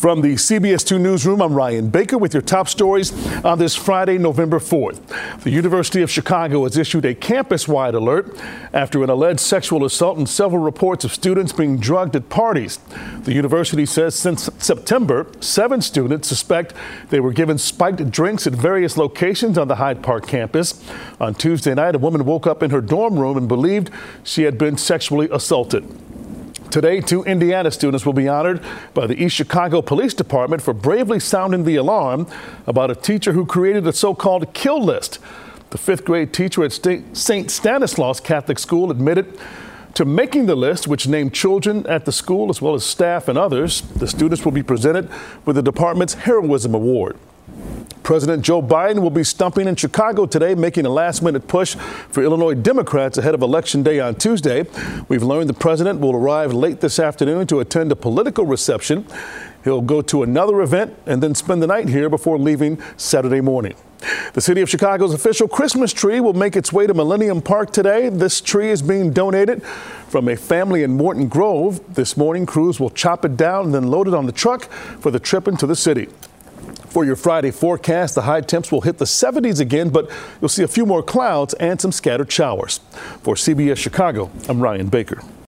From the CBS 2 newsroom, I'm Ryan Baker with your top stories on this Friday, November 4th. The University of Chicago has issued a campus-wide alert after an alleged sexual assault and several reports of students being drugged at parties. The university says since September, 7 students suspect they were given spiked drinks at various locations on the Hyde Park campus. On Tuesday night, a woman woke up in her dorm room and believed she had been sexually assaulted. Today, 2 Indiana students will be honored by the East Chicago Police Department for bravely sounding the alarm about a teacher who created a so-called kill list. The 5th grade teacher at St. Stanislaus Catholic School admitted to making the list, which named children at the school as well as staff and others. The students will be presented with the department's Heroism Award. President Joe Biden will be stumping in Chicago today, making a last-minute push for Illinois Democrats ahead of Election Day on Tuesday. We've learned the president will arrive late this afternoon to attend a political reception. He'll go to another event and then spend the night here before leaving Saturday morning. The city of Chicago's official Christmas tree will make its way to Millennium Park today. This tree is being donated from a family in Morton Grove. This morning, crews will chop it down and then load it on the truck for the trip into the city. For your Friday forecast, the high temps will hit the 70s again, but you'll see a few more clouds and some scattered showers. For CBS Chicago, I'm Ryan Baker.